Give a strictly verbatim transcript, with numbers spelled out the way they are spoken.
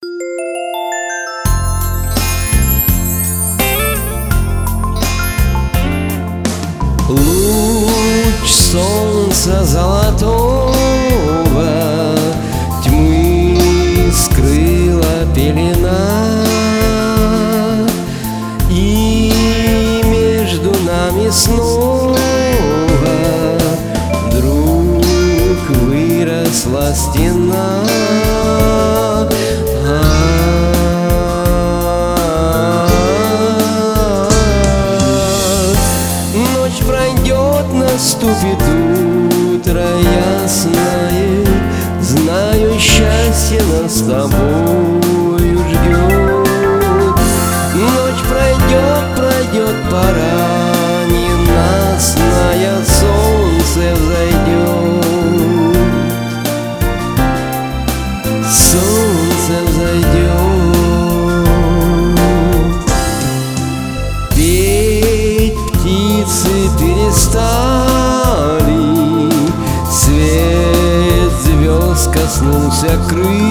Луч солнца золотого тьмы скрыла пелена, и между нами снова вдруг выросла стена. Наступит утро ясное, знаю, счастье нас с тобою ждет. Ночь пройдет, пройдет пора ненастная, солнце взойдет, солнце взойдет. Петь птицы перестали, свет звезд коснулся крыльев,